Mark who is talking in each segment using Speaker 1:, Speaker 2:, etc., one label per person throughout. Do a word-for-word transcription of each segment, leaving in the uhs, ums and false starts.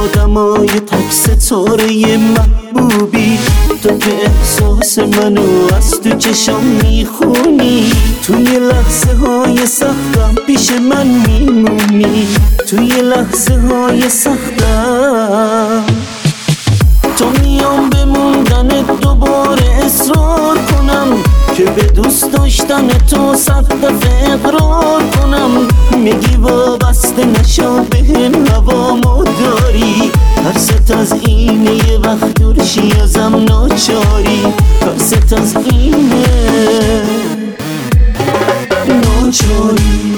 Speaker 1: آدمای تک ستاره محبوبی، تو که احساس منو از تو چشام میخونی، توی لحظه های سختم پیش من میمونی، توی لحظه های سختم. تو میام به موندنت دوباره اصرار کنم که به دوست داشتن تو صد دفعه اقرار کنم. میگی وابسته نشو بهم هوامو داری، ترست از اینه یه وقت دورشی ازم ناچاری، ترست از اینه ناچاری.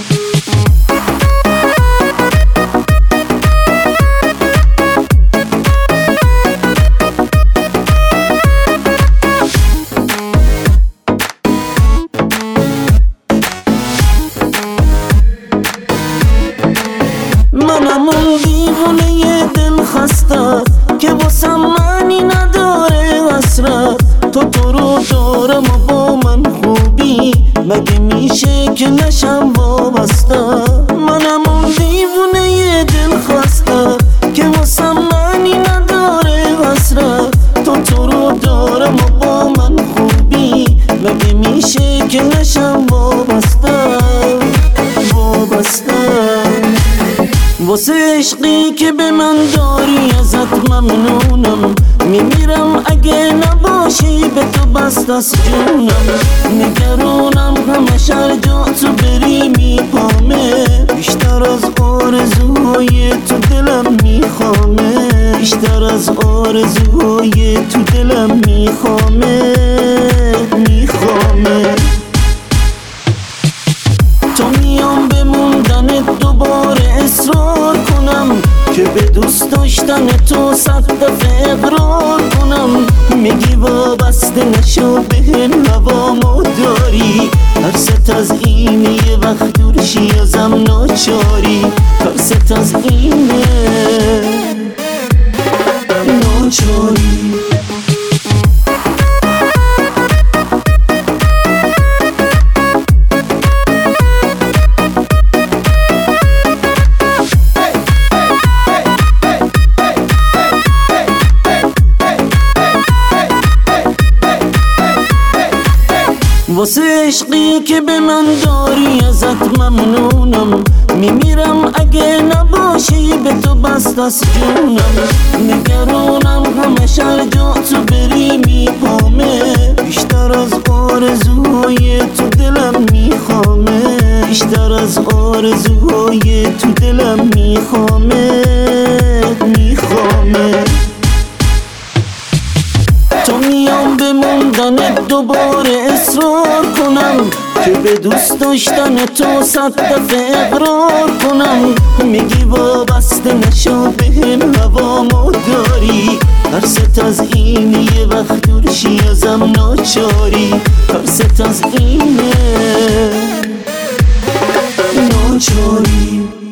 Speaker 1: منم اون دیوونه ی دل خسته که واسم معنی نداره حسرت، تو تو رو دارم و با من خوبی، مگه میشه که نشم وابسته. منم اون دیوونه ی دل خسته که واسم معنی نداره حسرت، تو تو رو دارم و با من خوبی، مگه میشه که نشم وابسته وابسته. واسه عشقی که به من داری ازت ممنونم، میمیرم اگه نباشی به تو بست از جونم. نگرانم همه شر جا تو بری میپامه، بیشتر از آرزوهای تو دلم میخوامه، بیشتر از آرزوهای تو دلم میخوامه میخوامه. تو میام به موندنت دوباره اصرار کنم که به دوست داشتن تو صد دفعه اقرار کنم. میگی وابسته نشو بهم هوامو داری، ترست از اینه یه وقت دورشی ازم ناچاری، ترست از اینه ناچاری. واسه عشقی که به من داری ازت ممنونم، میمیرم اگه نباشی به تو بست از جونم. نگرانم همه شر جا تو بری میپامه، بیشتر از آرزوهای تو دلم میخوامه، بیشتر از آرزوهای تو دلم میخوامه میخوامه. تو میام به موندنت دوباره اصرار کنم که به دوست داشتن تو صد دفعه اقرار کنم. میگی وابسته نشو بهم هوامو داری، ترست از اینه یه وقت دورشی ازم ناچاری، ترست از اینه ناچاری.